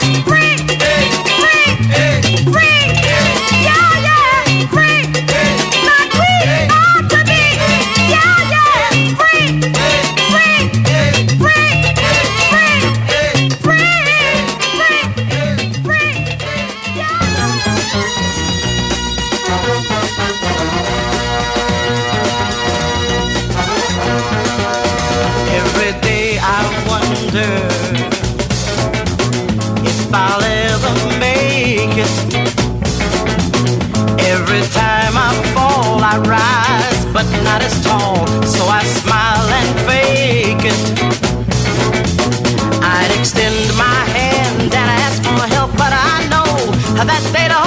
if I'll ever make it. Every time I fall, I rise, but not as tall, so I smile and fake it. I'd extend my hand and ask for help, but I know that they'd